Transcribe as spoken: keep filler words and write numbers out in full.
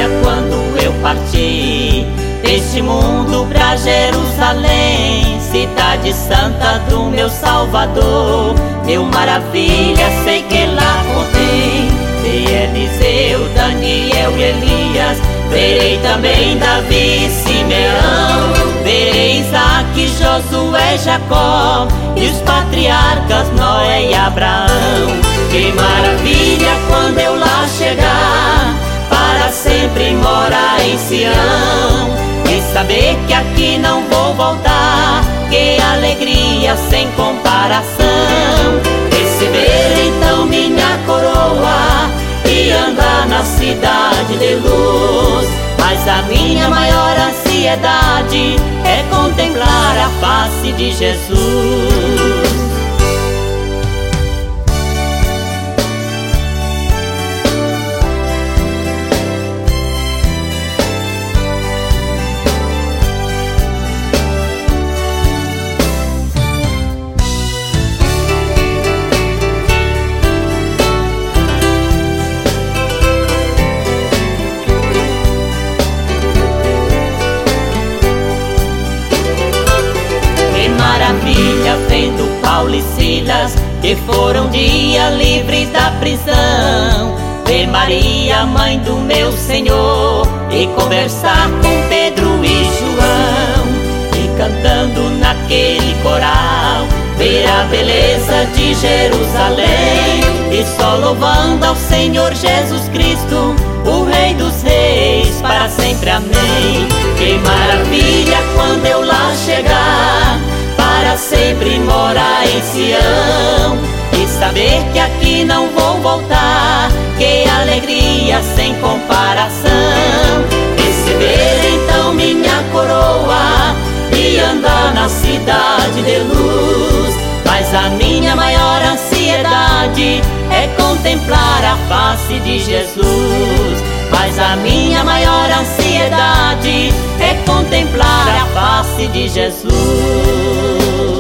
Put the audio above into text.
maravilha quando eu parti deste mundo pra Jerusalém, cidade santa do meu Salvador. Mil maravilha sei que lá contém de Eliseu, Daniel e Elias. Verei também Davi e Simeão, verei Isaac, Josué, Jacó e os patriarcas Noé e Abraão. Que maravilha quando eu lá chegar, para sempre morar em Sião, e saber que aqui não vou voltar. Que alegria sem comparação, receber então minha coroa e andar na cidade de luz. Mas a minha maior ansiedade é contemplar a face de Jesus. Maravilha vendo Paulo e Silas, que foram dia livres da prisão. Ver Maria, mãe do meu Senhor, e conversar com Pedro e João, e cantando naquele coral. Ver a beleza de Jerusalém, e só louvando ao Senhor Jesus Cristo, o Rei dos Reis, para sempre amém. Que maravilha quando eu lá chegar, para sempre morar em Sião, e saber que aqui não vou voltar. Que alegria sem comparação, receber então minha coroa e andar na cidade de luz. Mas a minha maior ansiedade é contemplar a face de Jesus. Mas a minha maior ansiedade é contemplar a face de Jesus.